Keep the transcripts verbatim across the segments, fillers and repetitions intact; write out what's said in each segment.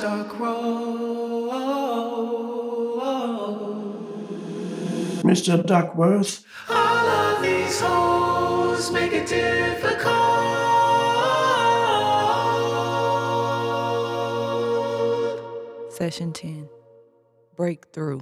Mister Duckworth. All of these hoes make it difficult. Session ten. Breakthrough.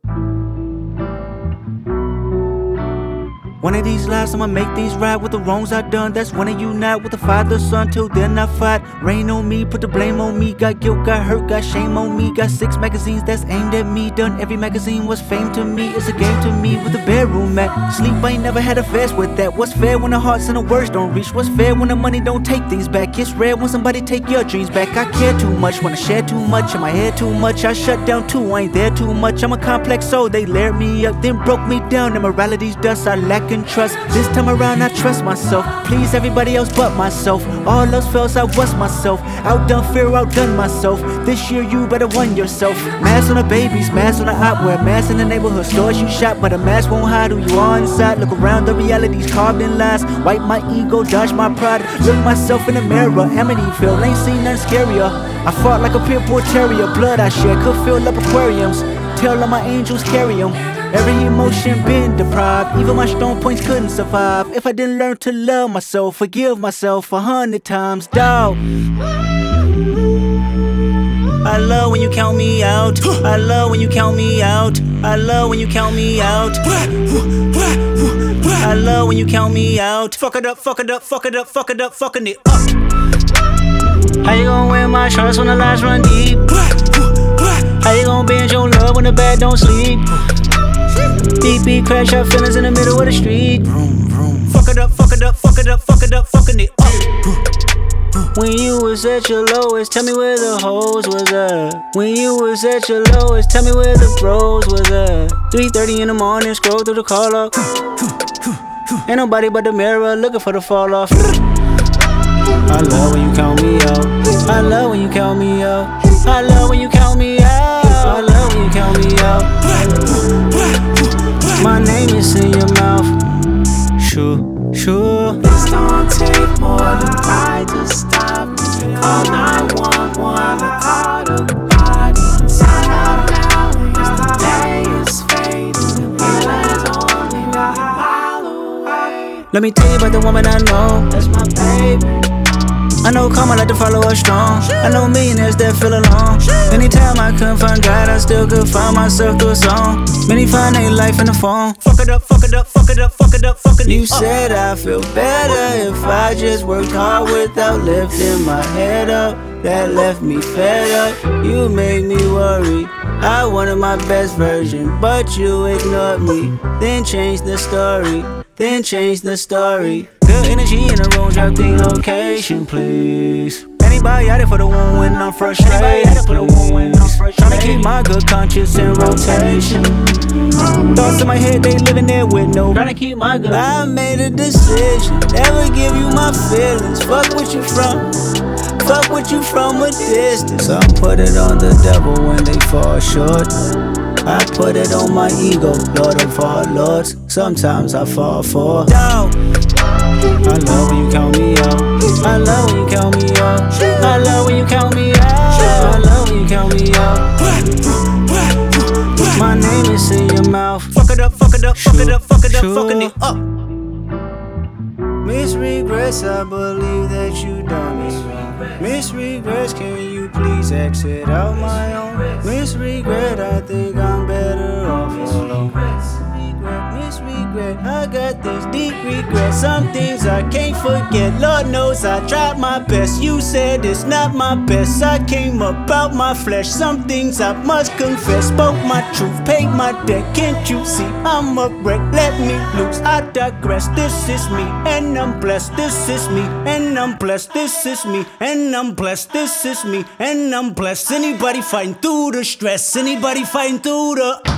One of these lives I'ma make these right with the wrongs I done. That's when I unite with the father, son. Till then I fight. Rain on me, put the blame on me. Got guilt, got hurt, got shame on me. Got six magazines that's aimed at me. Done every magazine was fame to me. It's a game to me with the bedroom at. Sleep, I ain't never had a fast with that. What's fair when the hearts and the words don't reach? What's fair when the money don't take things back? It's rare when somebody take your dreams back. I care too much, wanna share too much. In my head too much, I shut down too. I ain't there too much, I'm a complex soul. They layered me up, then broke me down. Immorality's dust, I lack in trust. This time around I trust myself. Please everybody else but myself. All else fails, I was myself. Outdone fear, outdone myself. This year you better won yourself. Mask on the babies, mask on the opera. Mask in the neighborhood stores you shop, but a mask won't hide who you are inside. Look around, the reality's carved in lies. Wipe my ego, dodge my pride. Look myself in the mirror, Amityville, ain't seen nothing scarier. I fought like a pit bull terrier. Blood I shed could fill up aquariums. Tell all my angels carry 'em. Every emotion been deprived. Even my strong points couldn't survive if I didn't learn to love myself. Forgive myself a hundred times, dawg. I love when you count me out. I love when you count me out. I love when you count me out. I love when you count me out. Fuck it up, fuck it up, fuck it up, fuck it up, fucking it up. How you gon' wear my shorts when the lights run deep? How you gon' binge your love when the bed don't sleep? Deep beat, crash out feelings in the middle of the street. Fuck it up, fuck it up, fuck it up, fuck it up, fucking it up. When you was at your lowest, tell me where the hoes was at. When you was at your lowest, tell me where the bros was at. three thirty in the morning, scroll through the call log. Ain't nobody but the mirror looking for the fall off. I love when you count me out. I love when you count me out. I love when you count me out. I love when you count me out. My name is in your mouth. Sure, sure. This don't take more than pride to stop me. Call nine one one, I call the body. Sign out now, cause the day is fading. Healing's only a mile away. Let me tell you about the woman I know. That's my baby. I know karma like to follow us strong. I know millionaires that feel alone. Anytime I couldn't find God, I still could find myself through a song. Many find their life in the phone. Fuck it up, fuck it up, fuck it up, fuck it up, fucking it up. You said I feel better if I just worked hard without lifting my head up. That left me fed up. You made me worry. I wanted my best version, but you ignored me. Then changed the story. Then change the story. Good energy in the room, drop the location, please. Anybody out there for the one when I'm frustrated, please. Tryna keep my good conscience in rotation. Thoughts in my head, they living there with no. Tryna keep my good. I made a decision, never give you my feelings. Fuck what you from, fuck what you from a distance. Some put it on the devil when they fall short. I put it on my ego, Lord of all lords. Sometimes I fall for doubt. I love when you count me out. I love when you count me out. I love when you count me out. I love when you count me out. My name is in your mouth. Fuck it up, fuck it up, fuck it up, fuck it up, fucking it up. Miss Regrets, I believe that you done me wrong. Miss Regrets, can you please exit out my own? Miss Regret, I think I'm better off alone. Miss Regret, I got these deep regrets. Some things I can't forget. Lord knows I tried my best. You said it's not my best. I came about my flesh. Some things I must confess. Spoke my truth, paid my debt. Can't you see I'm a wreck? Let me loose, I digress. This is me, and I'm blessed. This is me, and I'm blessed. This is me, and I'm blessed. This is me, and I'm blessed. Anybody fighting through the stress? Anybody fighting through the